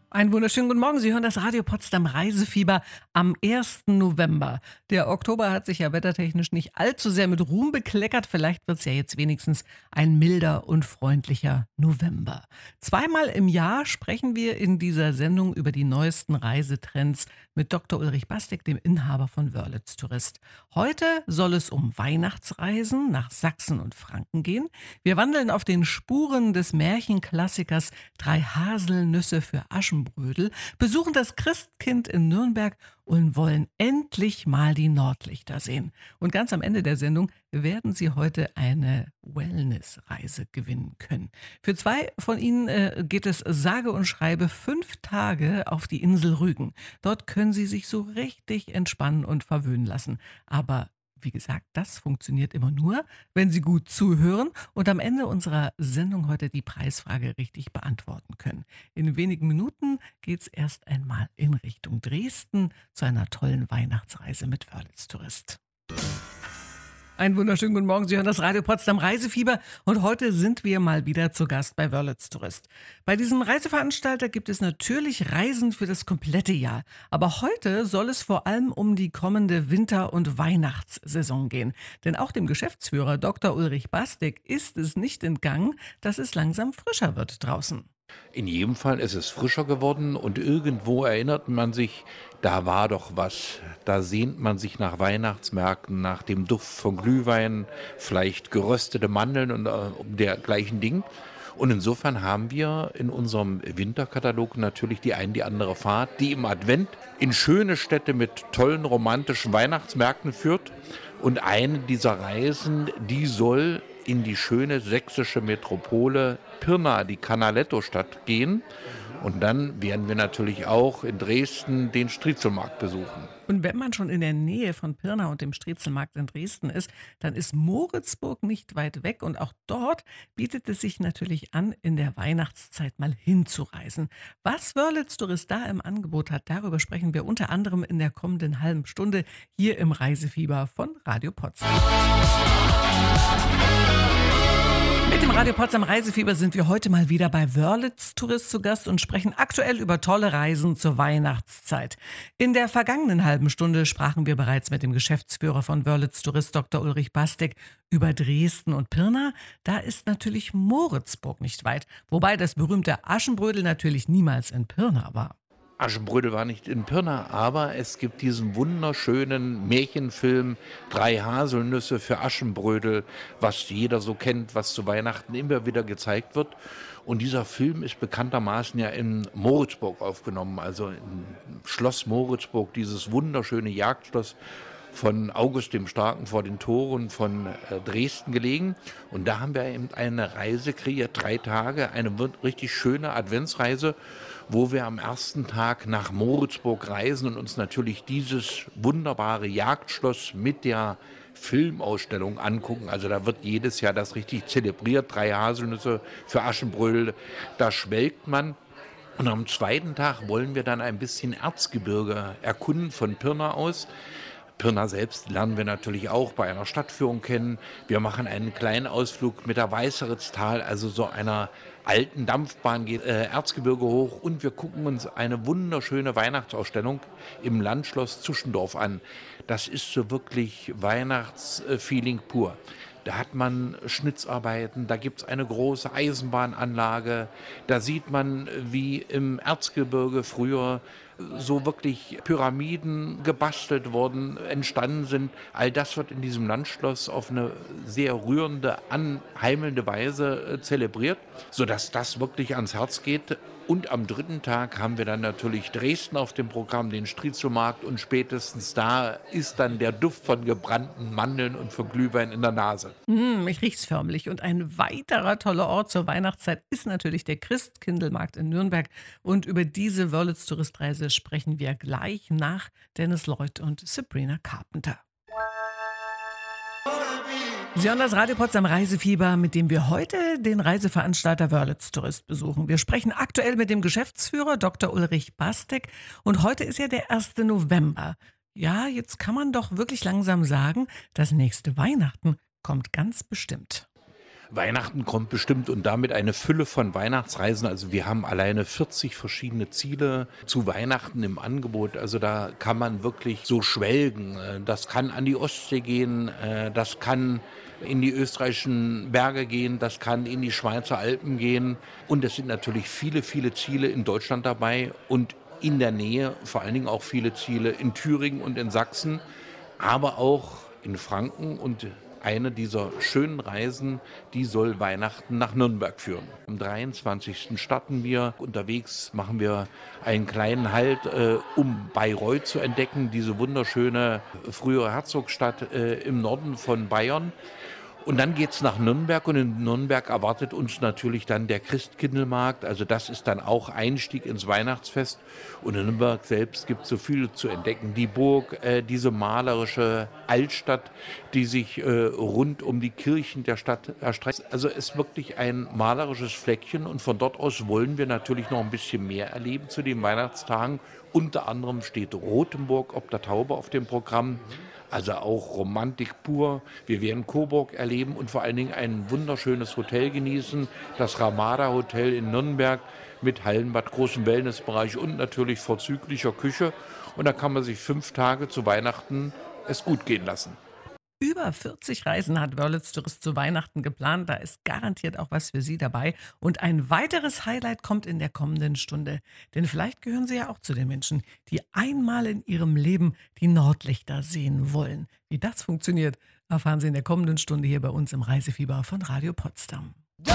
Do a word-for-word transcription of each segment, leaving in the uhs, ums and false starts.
Einen wunderschönen guten Morgen. Sie hören das Radio Potsdam Reisefieber am ersten November. Der Oktober hat sich ja wettertechnisch nicht allzu sehr mit Ruhm bekleckert. Vielleicht wird es ja jetzt wenigstens ein milder und freundlicher November. Zweimal im Jahr sprechen wir in dieser Sendung über die neuesten Reisetrends mit Doktor Ulrich Bastek, dem Inhaber von Wörlitz Tourist. Heute soll es um Weihnachtsreisen nach Sachsen und Franken gehen. Wir wandeln auf den Spuren des Märchenklassikers Drei Haselnüsse für Aschenbrödel, besuchen das Christkind in Nürnberg und wollen endlich mal die Nordlichter sehen. Und ganz am Ende der Sendung werden Sie heute eine Wellnessreise gewinnen können. Für zwei von Ihnen äh, geht es sage und schreibe fünf Tage auf die Insel Rügen. Dort können Sie sich so richtig entspannen und verwöhnen lassen. Aber wie gesagt, das funktioniert immer nur, wenn Sie gut zuhören und am Ende unserer Sendung heute die Preisfrage richtig beantworten können. In wenigen Minuten geht es erst einmal in Richtung Dresden zu einer tollen Weihnachtsreise mit Wörlitz Tourist. Einen wunderschönen guten Morgen. Sie hören das Radio Potsdam Reisefieber und heute sind wir mal wieder zu Gast bei Wörlitz Tourist. Bei diesem Reiseveranstalter gibt es natürlich Reisen für das komplette Jahr. Aber heute soll es vor allem um die kommende Winter- und Weihnachtssaison gehen. Denn auch dem Geschäftsführer Doktor Ulrich Bastek ist es nicht entgangen, dass es langsam frischer wird draußen. In jedem Fall ist es frischer geworden und irgendwo erinnert man sich, da war doch was. Da sehnt man sich nach Weihnachtsmärkten, nach dem Duft von Glühwein, vielleicht geröstete Mandeln und äh, dergleichen Ding. Und insofern haben wir in unserem Winterkatalog natürlich die ein, die andere Fahrt, die im Advent in schöne Städte mit tollen romantischen Weihnachtsmärkten führt. Und eine dieser Reisen, die soll in die schöne sächsische Metropole Pirna, die Canaletto-Stadt, gehen. Und dann werden wir natürlich auch in Dresden den Striezelmarkt besuchen. Und wenn man schon in der Nähe von Pirna und dem Striezelmarkt in Dresden ist, dann ist Moritzburg nicht weit weg. Und auch dort bietet es sich natürlich an, in der Weihnachtszeit mal hinzureisen. Was Wörlitz Tourist da im Angebot hat, darüber sprechen wir unter anderem in der kommenden halben Stunde hier im Reisefieber von Radio Potsdam. Mit dem Radio Potsdam Reisefieber sind wir heute mal wieder bei Wörlitz Tourist zu Gast und sprechen aktuell über tolle Reisen zur Weihnachtszeit. In der vergangenen halben Stunde sprachen wir bereits mit dem Geschäftsführer von Wörlitz Tourist, Doktor Ulrich Bastek, über Dresden und Pirna. Da ist natürlich Moritzburg nicht weit, wobei das berühmte Aschenbrödel natürlich niemals in Pirna war. Aschenbrödel war nicht in Pirna, aber es gibt diesen wunderschönen Märchenfilm Drei Haselnüsse für Aschenbrödel, was jeder so kennt, was zu Weihnachten immer wieder gezeigt wird. Und dieser Film ist bekanntermaßen ja in Moritzburg aufgenommen, also im Schloss Moritzburg, dieses wunderschöne Jagdschloss von August dem Starken vor den Toren von äh, Dresden gelegen. Und da haben wir eben eine Reise kreiert, drei Tage, eine richtig schöne Adventsreise, wo wir am ersten Tag nach Moritzburg reisen und uns natürlich dieses wunderbare Jagdschloss mit der Filmausstellung angucken. Also da wird jedes Jahr das richtig zelebriert, drei Haselnüsse für Aschenbrödel, da schwelgt man. Und am zweiten Tag wollen wir dann ein bisschen Erzgebirge erkunden von Pirna aus. Pirna selbst lernen wir natürlich auch bei einer Stadtführung kennen. Wir machen einen kleinen Ausflug mit der Weißeritztal, also so einer alten Dampfbahn, geht äh, Erzgebirge hoch und wir gucken uns eine wunderschöne Weihnachtsausstellung im Landschloss Zuschendorf an. Das ist so wirklich Weihnachtsfeeling pur. Da hat man Schnitzarbeiten, da gibt es eine große Eisenbahnanlage, da sieht man, wie im Erzgebirge früher so wirklich Pyramiden gebastelt worden, entstanden sind. All das wird in diesem Landschloss auf eine sehr rührende, anheimelnde Weise äh, zelebriert, sodass das wirklich ans Herz geht. Und am dritten Tag haben wir dann natürlich Dresden auf dem Programm, den Striezelmarkt, und spätestens da ist dann der Duft von gebrannten Mandeln und von Glühwein in der Nase. Mm, ich riech's förmlich. Und ein weiterer toller Ort zur Weihnachtszeit ist natürlich der Christkindlmarkt in Nürnberg. Und über diese Wörlitz Touristreise sprechen wir gleich nach Dennis Lloyd und Sabrina Carpenter. Sie hören das Radio Potsdam Reisefieber, mit dem wir heute den Reiseveranstalter Wörlitz Tourist besuchen. Wir sprechen aktuell mit dem Geschäftsführer Doktor Ulrich Bastek und heute ist ja der erste November. Ja, jetzt kann man doch wirklich langsam sagen, das nächste Weihnachten kommt ganz bestimmt. Weihnachten kommt bestimmt und damit eine Fülle von Weihnachtsreisen. Also wir haben alleine vierzig verschiedene Ziele zu Weihnachten im Angebot. Also da kann man wirklich so schwelgen. Äh, Das kann an die Ostsee gehen, äh, das kann in die österreichischen Berge gehen, das kann in die Schweizer Alpen gehen. Und es sind natürlich viele, viele Ziele in Deutschland dabei und in der Nähe, vor allen Dingen auch viele Ziele in Thüringen und in Sachsen, aber auch in Franken. Und eine dieser schönen Reisen, die soll Weihnachten nach Nürnberg führen. Am dreiundzwanzigsten starten wir. Unterwegs machen wir einen kleinen Halt, äh, um Bayreuth zu entdecken, diese wunderschöne frühere Herzogstadt äh, im Norden von Bayern. Und dann geht's nach Nürnberg und in Nürnberg erwartet uns natürlich dann der Christkindlmarkt. Also das ist dann auch Einstieg ins Weihnachtsfest. Und in Nürnberg selbst gibt es so viel zu entdecken. Die Burg, äh, diese malerische Altstadt, die sich äh, rund um die Kirchen der Stadt erstreckt. Also es ist wirklich ein malerisches Fleckchen und von dort aus wollen wir natürlich noch ein bisschen mehr erleben zu den Weihnachtstagen. Unter anderem steht Rothenburg ob der Taube auf dem Programm. Also auch Romantik pur. Wir werden Coburg erleben und vor allen Dingen ein wunderschönes Hotel genießen. Das Ramada Hotel in Nürnberg mit Hallenbad, großem Wellnessbereich und natürlich vorzüglicher Küche. Und da kann man sich fünf Tage zu Weihnachten es gut gehen lassen. Über vierzig Reisen hat Wörlitz Tourist zu Weihnachten geplant. Da ist garantiert auch was für Sie dabei. Und ein weiteres Highlight kommt in der kommenden Stunde. Denn vielleicht gehören Sie ja auch zu den Menschen, die einmal in ihrem Leben die Nordlichter sehen wollen. Wie das funktioniert, erfahren Sie in der kommenden Stunde hier bei uns im Reisefieber von Radio Potsdam.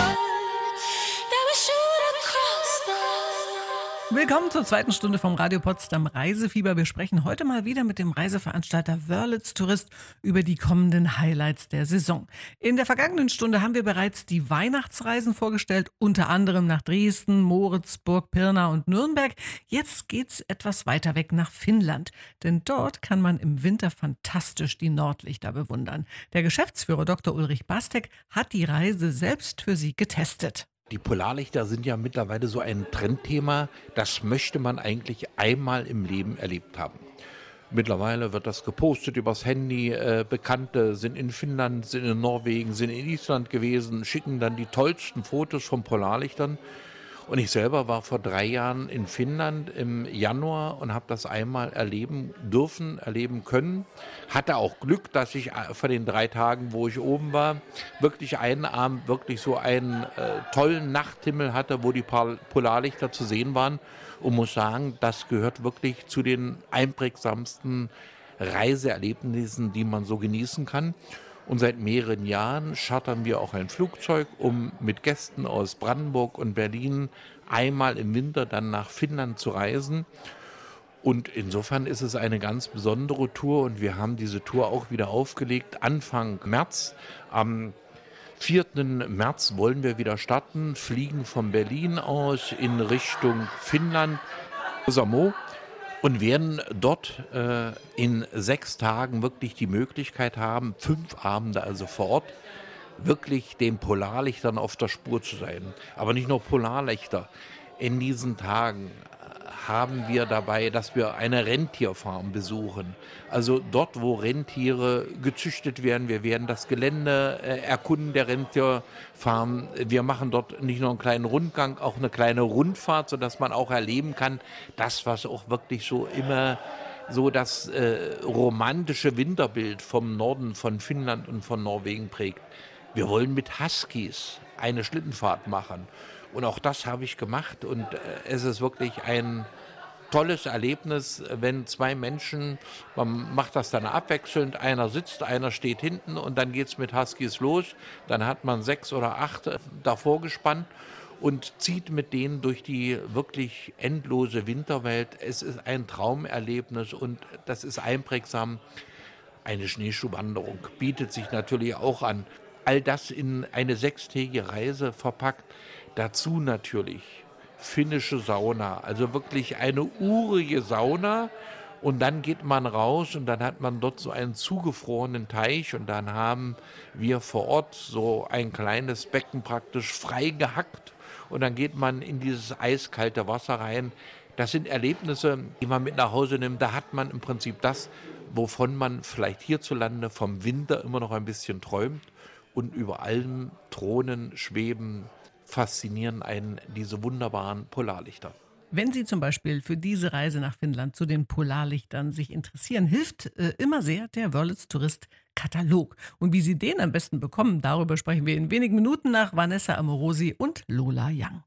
Willkommen zur zweiten Stunde vom Radio Potsdam Reisefieber. Wir sprechen heute mal wieder mit dem Reiseveranstalter Wörlitz Tourist über die kommenden Highlights der Saison. In der vergangenen Stunde haben wir bereits die Weihnachtsreisen vorgestellt, unter anderem nach Dresden, Moritzburg, Pirna und Nürnberg. Jetzt geht's etwas weiter weg nach Finnland, denn dort kann man im Winter fantastisch die Nordlichter bewundern. Der Geschäftsführer Doktor Ulrich Bastek hat die Reise selbst für Sie getestet. Die Polarlichter sind ja mittlerweile so ein Trendthema, das möchte man eigentlich einmal im Leben erlebt haben. Mittlerweile wird das gepostet übers Handy, äh, Bekannte sind in Finnland, sind in Norwegen, sind in Island gewesen, schicken dann die tollsten Fotos von Polarlichtern. Und ich selber war vor drei Jahren in Finnland im Januar und habe das einmal erleben dürfen, erleben können. Hatte auch Glück, dass ich von den drei Tagen, wo ich oben war, wirklich einen Abend wirklich so einen äh, tollen Nachthimmel hatte, wo die Polarlichter zu sehen waren. Und muss sagen, das gehört wirklich zu den einprägsamsten Reiseerlebnissen, die man so genießen kann. Und seit mehreren Jahren chartern wir auch ein Flugzeug, um mit Gästen aus Brandenburg und Berlin einmal im Winter dann nach Finnland zu reisen. Und insofern ist es eine ganz besondere Tour und wir haben diese Tour auch wieder aufgelegt Anfang März. Am vierten März wollen wir wieder starten, fliegen von Berlin aus in Richtung Finnland, Kuusamo. Und werden dort äh, in sechs Tagen wirklich die Möglichkeit haben, fünf Abende also vor Ort, wirklich den Polarlichtern auf der Spur zu sein. Aber nicht nur Polarlichter. In diesen Tagen haben wir dabei, dass wir eine Rentierfarm besuchen. Also dort, wo Rentiere gezüchtet werden. Wir werden das Gelände äh, erkunden der Rentierfarm. Wir machen dort nicht nur einen kleinen Rundgang, auch eine kleine Rundfahrt, sodass man auch erleben kann, das, was auch wirklich so immer so das äh, romantische Winterbild vom Norden von Finnland und von Norwegen prägt. Wir wollen mit Huskies eine Schlittenfahrt machen. Und auch das habe ich gemacht und äh, es ist wirklich ein tolles Erlebnis, wenn zwei Menschen, man macht das dann abwechselnd, einer sitzt, einer steht hinten und dann geht es mit Huskies los. Dann hat man sechs oder acht davor gespannt und zieht mit denen durch die wirklich endlose Winterwelt. Es ist ein Traumerlebnis und das ist einprägsam. Eine Schneeschuhwanderung bietet sich natürlich auch an. All das in eine sechstägige Reise verpackt. Dazu natürlich finnische Sauna, also wirklich eine urige Sauna. Und dann geht man raus und dann hat man dort so einen zugefrorenen Teich und dann haben wir vor Ort so ein kleines Becken praktisch frei gehackt und dann geht man in dieses eiskalte Wasser rein. Das sind Erlebnisse, die man mit nach Hause nimmt. Da hat man im Prinzip das, wovon man vielleicht hierzulande vom Winter immer noch ein bisschen träumt. und über allem thronen, schweben, faszinieren einen diese wunderbaren Polarlichter. Wenn Sie zum Beispiel für diese Reise nach Finnland zu den Polarlichtern sich interessieren, hilft äh, immer sehr der Wörlitz Tourist Katalog. Und wie Sie den am besten bekommen, darüber sprechen wir in wenigen Minuten nach Vanessa Amorosi und Lola Young.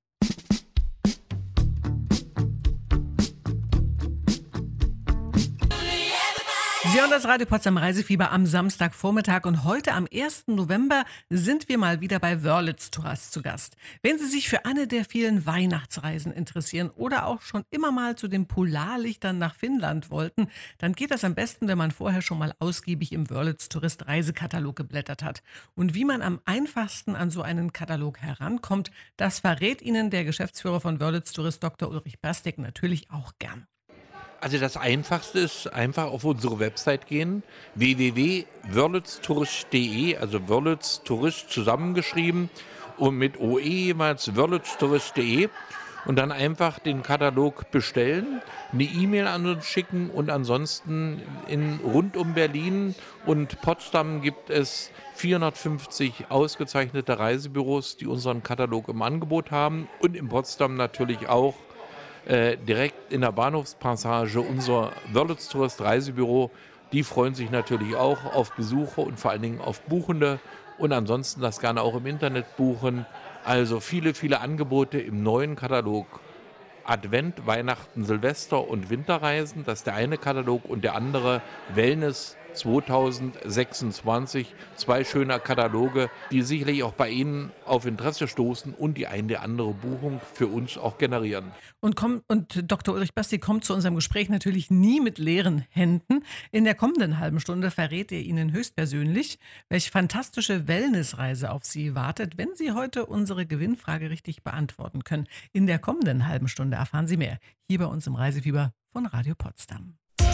Sie hören das Radio Potsdam Reisefieber am Samstagvormittag und heute am ersten November sind wir mal wieder bei Wörlitz Tourist zu Gast. Wenn Sie sich für eine der vielen Weihnachtsreisen interessieren oder auch schon immer mal zu den Polarlichtern nach Finnland wollten, dann geht das am besten, wenn man vorher schon mal ausgiebig im Wörlitz Tourist Reisekatalog geblättert hat. Und wie man am einfachsten an so einen Katalog herankommt, das verrät Ihnen der Geschäftsführer von Wörlitz Tourist Doktor Ulrich Bastek natürlich auch gern. Also das Einfachste ist einfach auf unsere Website gehen, w w w punkt wörlitztourist punkt de, also Wörlitz Tourist zusammengeschrieben und mit O E jeweils wörlitztourist punkt de und dann einfach den Katalog bestellen, eine E-Mail an uns schicken und ansonsten in rund um Berlin und Potsdam gibt es vierhundertfünfzig ausgezeichnete Reisebüros, die unseren Katalog im Angebot haben und in Potsdam natürlich auch Äh, direkt in der Bahnhofspassage unser Wörlitz Tourist Reisebüro. Die freuen sich natürlich auch auf Besucher und vor allen Dingen auf Buchende und ansonsten das gerne auch im Internet buchen. Also viele, viele Angebote im neuen Katalog. Advent, Weihnachten, Silvester und Winterreisen, das ist der eine Katalog und der andere Wellness zweitausendsechsundzwanzig. Zwei schöne Kataloge, die sicherlich auch bei Ihnen auf Interesse stoßen und die eine oder andere Buchung für uns auch generieren. Und, komm, und Doktor Ulrich Bastek kommt zu unserem Gespräch natürlich nie mit leeren Händen. In der kommenden halben Stunde verrät er Ihnen höchstpersönlich, welche fantastische Wellnessreise auf Sie wartet, wenn Sie heute unsere Gewinnfrage richtig beantworten können. In der kommenden halben Stunde erfahren Sie mehr. Hier bei uns im Reisefieber von Radio Potsdam.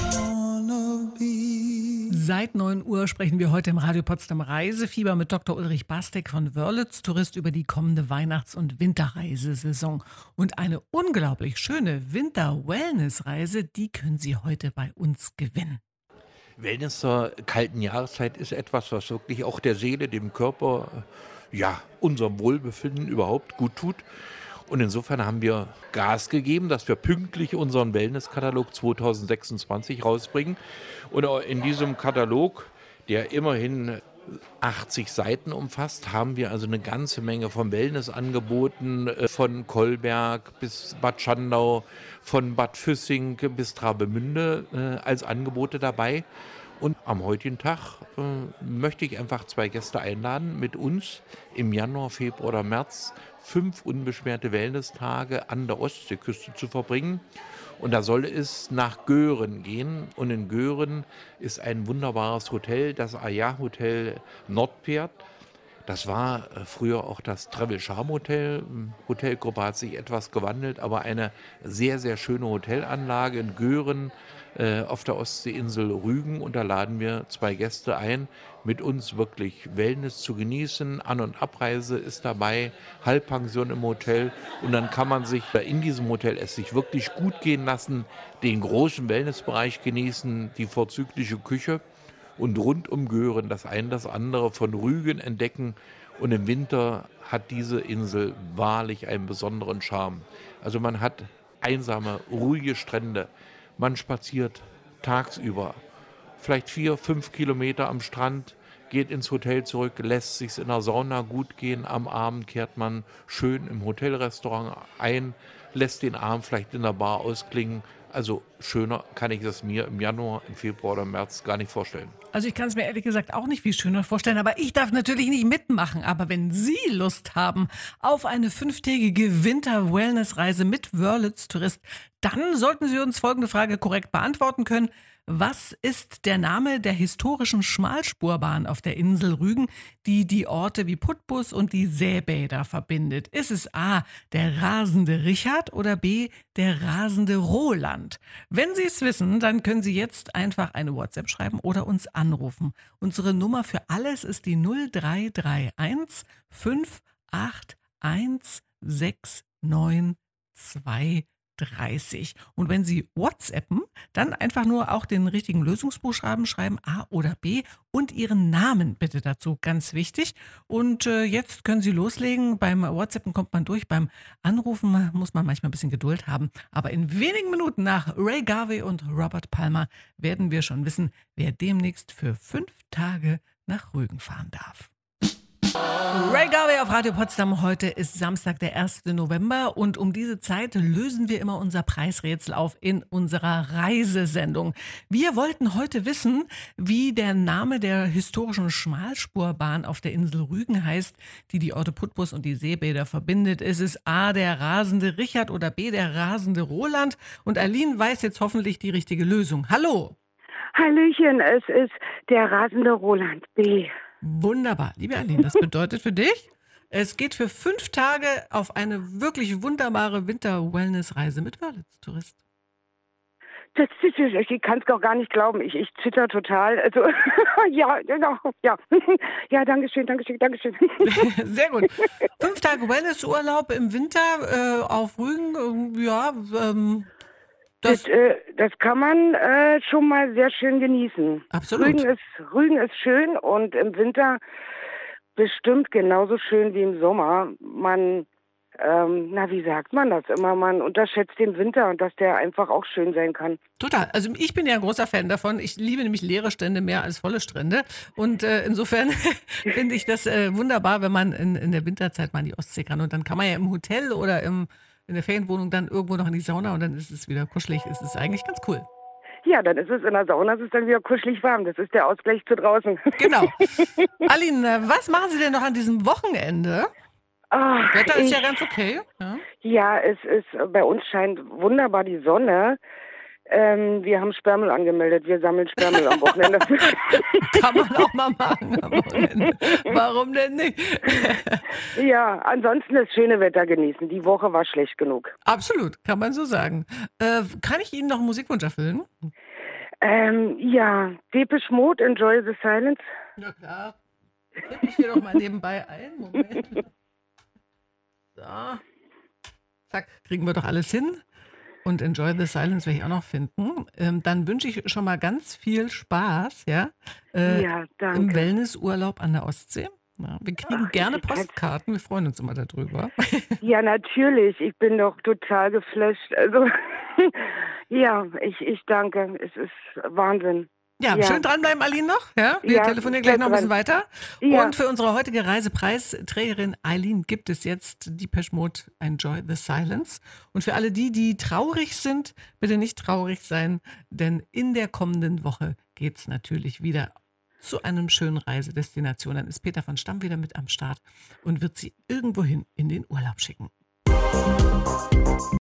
Seit neun Uhr sprechen wir heute im Radio Potsdam Reisefieber mit Doktor Ulrich Bastek von Wörlitz Tourist über die kommende Weihnachts- und Winterreisesaison. Und eine unglaublich schöne Winter-Wellness-Reise, die können Sie heute bei uns gewinnen. Wellness zur kalten Jahreszeit ist etwas, was wirklich auch der Seele, dem Körper, ja, unserem Wohlbefinden überhaupt gut tut. Und insofern haben wir Gas gegeben, dass wir pünktlich unseren Wellness-Katalog zweitausendsechsundzwanzig rausbringen. Und in diesem Katalog, der immerhin achtzig Seiten umfasst, haben wir also eine ganze Menge von Wellnessangeboten, von Kolberg bis Bad Schandau, von Bad Füssing bis Travemünde äh, als Angebote dabei. Und am heutigen Tag äh, möchte ich einfach zwei Gäste einladen, mit uns im Januar, Februar oder März fünf unbeschwerte Wellness-Tage an der Ostseeküste zu verbringen. Und da soll es nach Göhren gehen. Und in Göhren ist ein wunderbares Hotel, das Aya Hotel Nordpferd. Das war früher auch das Travel Charm Hotel. Hotelgruppe hat sich etwas gewandelt, aber eine sehr, sehr schöne Hotelanlage in Göhren äh, auf der Ostseeinsel Rügen. Und da laden wir zwei Gäste ein, mit uns wirklich Wellness zu genießen. An- und Abreise ist dabei, Halbpension im Hotel. Und dann kann man sich in diesem Hotel es sich wirklich gut gehen lassen, den großen Wellnessbereich genießen, die vorzügliche Küche. Und rund um Göhren das eine, das andere von Rügen entdecken. Und im Winter hat diese Insel wahrlich einen besonderen Charme. Also man hat einsame, ruhige Strände. Man spaziert tagsüber, vielleicht vier, fünf Kilometer am Strand, geht ins Hotel zurück, lässt sich in der Sauna gut gehen. Am Abend kehrt man schön im Hotelrestaurant ein, lässt den Abend vielleicht in der Bar ausklingen. Also schöner kann ich es mir im Januar, im Februar oder im März gar nicht vorstellen. Also ich kann es mir ehrlich gesagt auch nicht viel schöner vorstellen, aber ich darf natürlich nicht mitmachen. Aber wenn Sie Lust haben auf eine fünftägige Winter-Wellness-Reise mit Wörlitz Tourist, dann sollten Sie uns folgende Frage korrekt beantworten können. Was ist der Name der historischen Schmalspurbahn auf der Insel Rügen, die die Orte wie Putbus und die Seebäder verbindet? Ist es A, der rasende Richard oder B, der rasende Roland? Wenn Sie es wissen, dann können Sie jetzt einfach eine WhatsApp schreiben oder uns anrufen. Unsere Nummer für alles ist die null drei drei eins fünf acht eins sechs neun zwei dreißig. Und wenn Sie WhatsAppen, dann einfach nur auch den richtigen Lösungsbuchstaben schreiben, A oder B, und Ihren Namen bitte dazu, ganz wichtig. Und äh, jetzt können Sie loslegen. Beim WhatsAppen kommt man durch, beim Anrufen muss man manchmal ein bisschen Geduld haben. Aber in wenigen Minuten nach Ray Garvey und Robert Palmer werden wir schon wissen, wer demnächst für fünf Tage nach Rügen fahren darf. Ray Garvey auf Radio Potsdam. Heute ist Samstag, der erste November, und um diese Zeit lösen wir immer unser Preisrätsel auf in unserer Reisesendung. Wir wollten heute wissen, wie der Name der historischen Schmalspurbahn auf der Insel Rügen heißt, die die Orte Putbus und die Seebäder verbindet. Ist es A, der rasende Richard, oder B, der rasende Roland? Und Aline weiß jetzt hoffentlich die richtige Lösung. Hallo! Hallöchen, es ist der rasende Roland B. Wunderbar. Liebe Aline, das bedeutet für dich, es geht für fünf Tage auf eine wirklich wunderbare Winter-Wellness-Reise mit Wörlitz-Tourist. Das, das, das, ich kann es auch gar nicht glauben. Ich, ich zitter total. Also, ja, genau, ja. Ja, danke schön, danke schön, danke schön. Sehr gut. Fünf Tage Wellnessurlaub im Winter äh, auf Rügen, äh, ja, ähm, Das, das, äh, das kann man äh, schon mal sehr schön genießen. Absolut. Rügen ist, Rügen ist schön und im Winter bestimmt genauso schön wie im Sommer. Man, ähm, na wie sagt man das immer, man unterschätzt den Winter und dass der einfach auch schön sein kann. total. Also ich bin ja ein großer Fan davon. Ich liebe nämlich leere Strände mehr als volle Strände. Und äh, insofern finde ich das äh, wunderbar, wenn man in, in der Winterzeit mal in die Ostsee kann. Und dann kann man ja im Hotel oder im in der Ferienwohnung dann irgendwo noch in die Sauna und dann ist es wieder kuschelig. Es ist eigentlich ganz cool. Ja, dann ist es in der Sauna, es ist dann wieder kuschelig warm. Das ist der Ausgleich zu draußen. Genau. Aline, was machen Sie denn noch an diesem Wochenende? Ach, Wetter ist ich, ja ganz okay. Ja? Ja, es ist, bei uns scheint wunderbar die Sonne. Ähm, wir haben Sperrmüll angemeldet. Wir sammeln Sperrmüll am Wochenende. Kann man auch mal machen am Wochenende. Warum denn nicht? Ja, ansonsten das schöne Wetter genießen. Die Woche war schlecht genug. Absolut, kann man so sagen. Äh, kann ich Ihnen noch einen Musikwunsch erfüllen? Ähm, ja, Depeche Mode, Enjoy the Silence. Ja klar. Tippe ich hier doch mal nebenbei ein. Moment. So. Zack, kriegen wir doch alles hin. Und Enjoy the Silence werde ich auch noch finden. Ähm, dann wünsche ich schon mal ganz viel Spaß, ja, äh, Ja, danke. im Wellnessurlaub an der Ostsee. Ja, wir kriegen Ach, gerne ich kann- Postkarten, wir freuen uns immer darüber. Ja, natürlich. Ich bin doch total geflasht. Also, ja, ich, ich danke. Es ist Wahnsinn. Ja, Ja. schön dranbleiben, Aline, noch. Ja, wir Ja, telefonieren gleich noch ein bisschen bleib weiter. Ja. Und für unsere heutige Reisepreisträgerin Eileen gibt es jetzt Depeche Mode Enjoy the Silence. Und für alle die, die traurig sind, bitte nicht traurig sein, denn in der kommenden Woche geht es natürlich wieder zu einem schönen Reisedestination. Dann ist Peter von Stamm wieder mit am Start und wird sie irgendwohin in den Urlaub schicken.